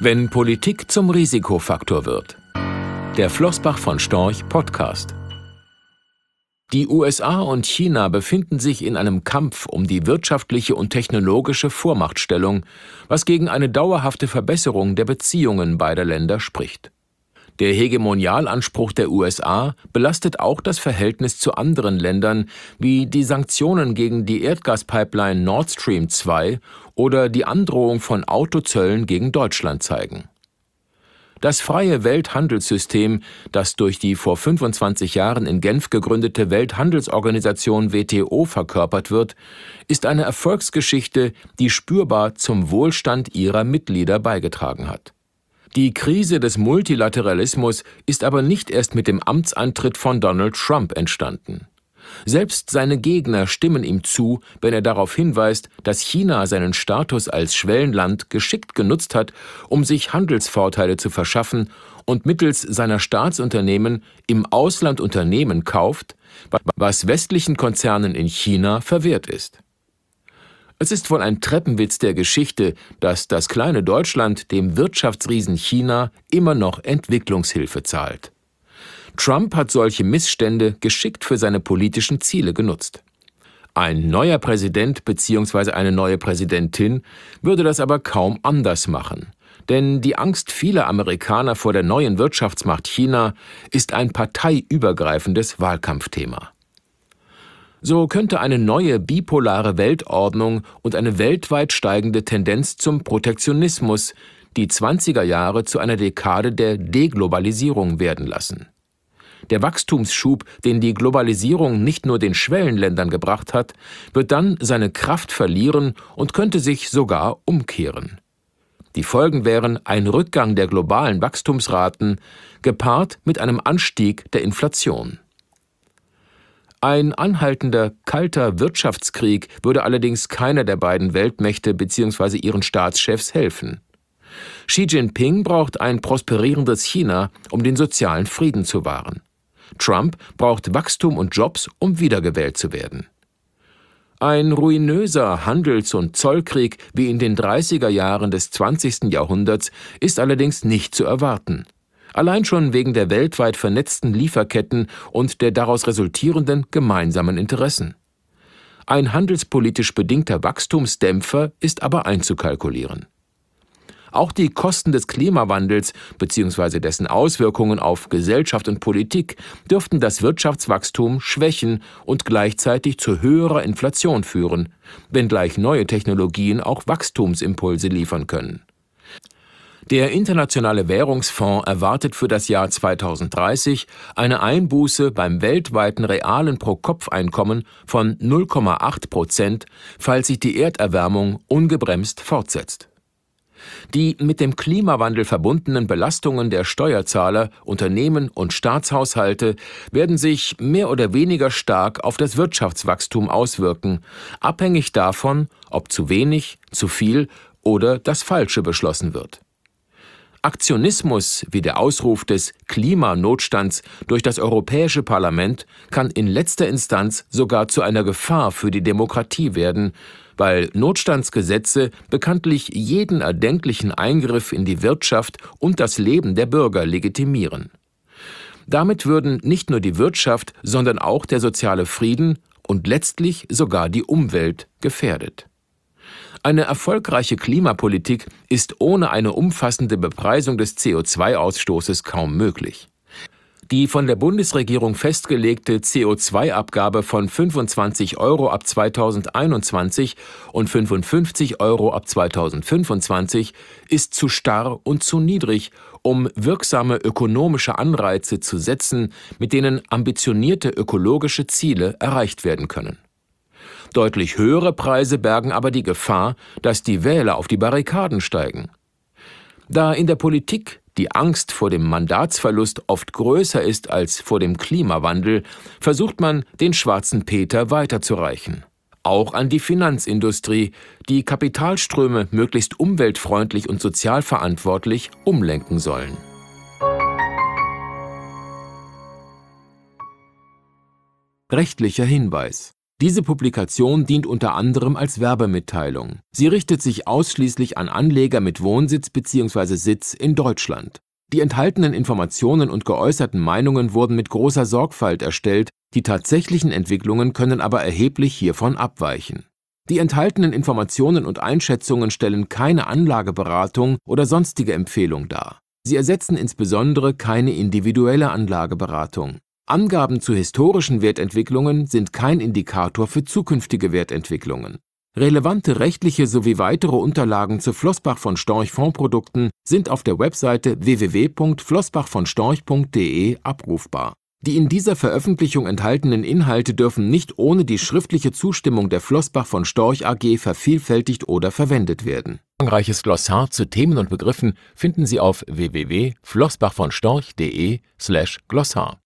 Wenn Politik zum Risikofaktor wird. Der Flossbach von Storch Podcast. Die USA und China befinden sich in einem Kampf um die wirtschaftliche und technologische Vormachtstellung, was gegen eine dauerhafte Verbesserung der Beziehungen beider Länder spricht. Der Hegemonialanspruch der USA belastet auch das Verhältnis zu anderen Ländern, wie die Sanktionen gegen die Erdgaspipeline Nord Stream 2 oder die Androhung von Autozöllen gegen Deutschland zeigen. Das freie Welthandelssystem, das durch die vor 25 Jahren in Genf gegründete Welthandelsorganisation WTO verkörpert wird, ist eine Erfolgsgeschichte, die spürbar zum Wohlstand ihrer Mitglieder beigetragen hat. Die Krise des Multilateralismus ist aber nicht erst mit dem Amtsantritt von Donald Trump entstanden. Selbst seine Gegner stimmen ihm zu, wenn er darauf hinweist, dass China seinen Status als Schwellenland geschickt genutzt hat, um sich Handelsvorteile zu verschaffen und mittels seiner Staatsunternehmen im Ausland Unternehmen kauft, was westlichen Konzernen in China verwehrt ist. Es ist wohl ein Treppenwitz der Geschichte, dass das kleine Deutschland dem Wirtschaftsriesen China immer noch Entwicklungshilfe zahlt. Trump hat solche Missstände geschickt für seine politischen Ziele genutzt. Ein neuer Präsident bzw. eine neue Präsidentin würde das aber kaum anders machen. Denn die Angst vieler Amerikaner vor der neuen Wirtschaftsmacht China ist ein parteiübergreifendes Wahlkampfthema. So könnte eine neue bipolare Weltordnung und eine weltweit steigende Tendenz zum Protektionismus die 20er Jahre zu einer Dekade der Deglobalisierung werden lassen. Der Wachstumsschub, den die Globalisierung nicht nur den Schwellenländern gebracht hat, wird dann seine Kraft verlieren und könnte sich sogar umkehren. Die Folgen wären ein Rückgang der globalen Wachstumsraten, gepaart mit einem Anstieg der Inflation. Ein anhaltender, kalter Wirtschaftskrieg würde allerdings keiner der beiden Weltmächte bzw. ihren Staatschefs helfen. Xi Jinping braucht ein prosperierendes China, um den sozialen Frieden zu wahren. Trump braucht Wachstum und Jobs, um wiedergewählt zu werden. Ein ruinöser Handels- und Zollkrieg wie in den 30er Jahren des 20. Jahrhunderts ist allerdings nicht zu erwarten. Allein schon wegen der weltweit vernetzten Lieferketten und der daraus resultierenden gemeinsamen Interessen. Ein handelspolitisch bedingter Wachstumsdämpfer ist aber einzukalkulieren. Auch die Kosten des Klimawandels bzw. dessen Auswirkungen auf Gesellschaft und Politik dürften das Wirtschaftswachstum schwächen und gleichzeitig zu höherer Inflation führen, wenngleich neue Technologien auch Wachstumsimpulse liefern können. Der Internationale Währungsfonds erwartet für das Jahr 2030 eine Einbuße beim weltweiten realen Pro-Kopf-Einkommen von 0,8%, falls sich die Erderwärmung ungebremst fortsetzt. Die mit dem Klimawandel verbundenen Belastungen der Steuerzahler, Unternehmen und Staatshaushalte werden sich mehr oder weniger stark auf das Wirtschaftswachstum auswirken, abhängig davon, ob zu wenig, zu viel oder das Falsche beschlossen wird. Aktionismus wie der Ausruf des Klimanotstands durch das Europäische Parlament kann in letzter Instanz sogar zu einer Gefahr für die Demokratie werden, weil Notstandsgesetze bekanntlich jeden erdenklichen Eingriff in die Wirtschaft und das Leben der Bürger legitimieren. Damit würden nicht nur die Wirtschaft, sondern auch der soziale Frieden und letztlich sogar die Umwelt gefährdet. Eine erfolgreiche Klimapolitik ist ohne eine umfassende Bepreisung des CO2-Ausstoßes kaum möglich. Die von der Bundesregierung festgelegte CO2-Abgabe von 25 € ab 2021 und 55 € ab 2025 ist zu starr und zu niedrig, um wirksame ökonomische Anreize zu setzen, mit denen ambitionierte ökologische Ziele erreicht werden können. Deutlich höhere Preise bergen aber die Gefahr, dass die Wähler auf die Barrikaden steigen. Da in der Politik die Angst vor dem Mandatsverlust oft größer ist als vor dem Klimawandel, versucht man, den schwarzen Peter weiterzureichen. Auch an die Finanzindustrie, die Kapitalströme möglichst umweltfreundlich und sozial verantwortlich umlenken sollen. Rechtlicher Hinweis: Diese Publikation dient unter anderem als Werbemitteilung. Sie richtet sich ausschließlich an Anleger mit Wohnsitz bzw. Sitz in Deutschland. Die enthaltenen Informationen und geäußerten Meinungen wurden mit großer Sorgfalt erstellt, die tatsächlichen Entwicklungen können aber erheblich hiervon abweichen. Die enthaltenen Informationen und Einschätzungen stellen keine Anlageberatung oder sonstige Empfehlung dar. Sie ersetzen insbesondere keine individuelle Anlageberatung. Angaben zu historischen Wertentwicklungen sind kein Indikator für zukünftige Wertentwicklungen. Relevante rechtliche sowie weitere Unterlagen zu Flossbach von Storch Fondsprodukten sind auf der Webseite www.flossbachvonstorch.de abrufbar. Die in dieser Veröffentlichung enthaltenen Inhalte dürfen nicht ohne die schriftliche Zustimmung der Flossbach von Storch AG vervielfältigt oder verwendet werden. Ein umfangreiches Glossar zu Themen und Begriffen finden Sie auf www.flossbachvonstorch.de/Glossar.